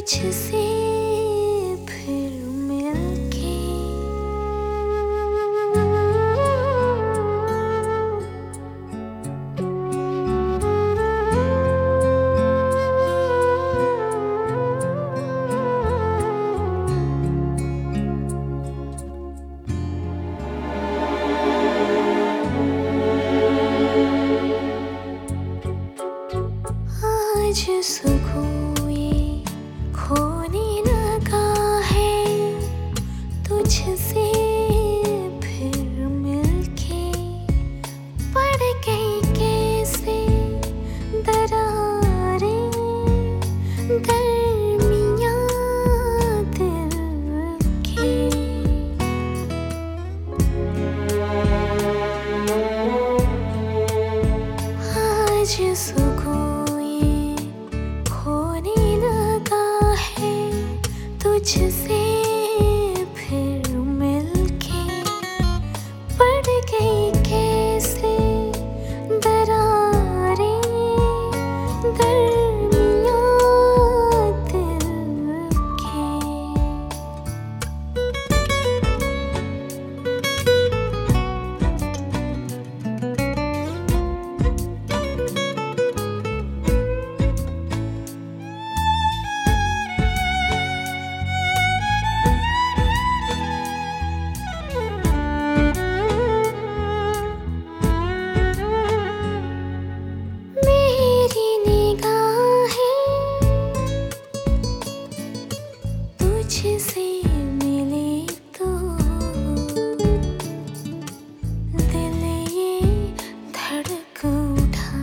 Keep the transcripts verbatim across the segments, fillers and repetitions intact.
तुझसे फिर मिलके आज सुकून ये खोने लगा है तुझसे फिर मिलके। पड़ गई कैसे दरारें दरमियां दिल के। आज सुकून तुझसे फिर मिलके। पड़ गई कैसे दरारें दरमियां दिल के। तुझसे मिले तो दिल ये धड़क उठा।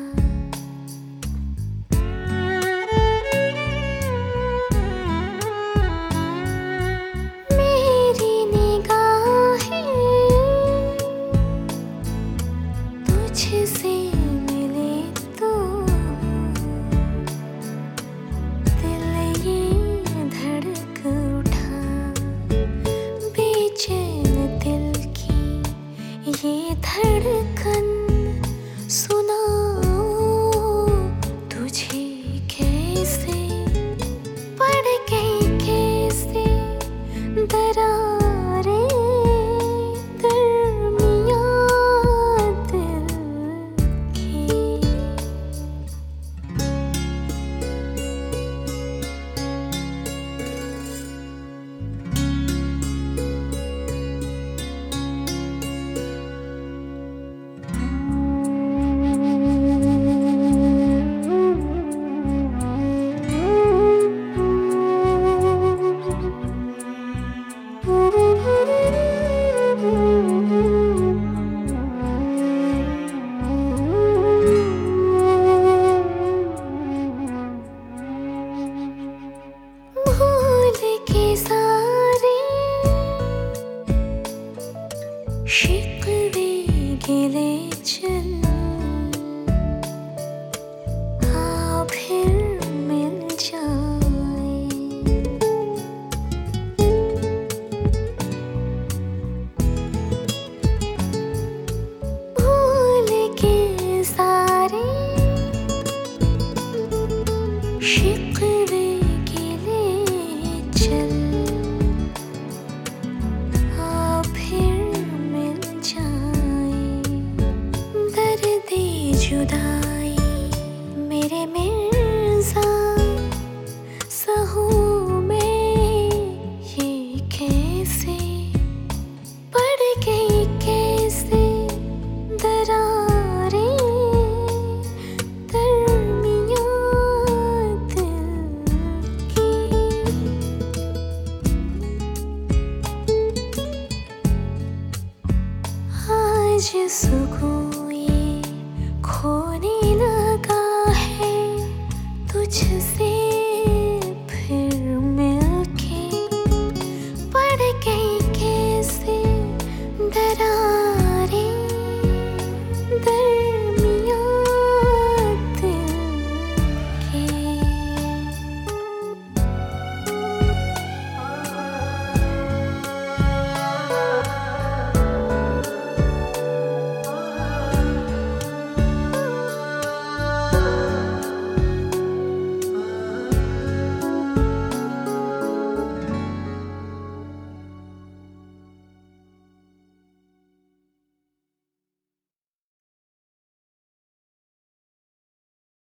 मेरी निगाहें तुझसे मिले तो दिल ये धड़क उठा। बेचैन दिल की ये धड़कन सुनाऊं तुझे कैसे। पड़ गई कैसे दरारें दरमियां दिल की। शिकवे गिले चल आ फिर मिल जाए। भूल के सारे शिकवे गिले चल जुदाई मेरे मिर्ज़ा सहूं मैं ये कैसे। पड़ गई कैसे दरारें दरमियां दिल की। आज सुकून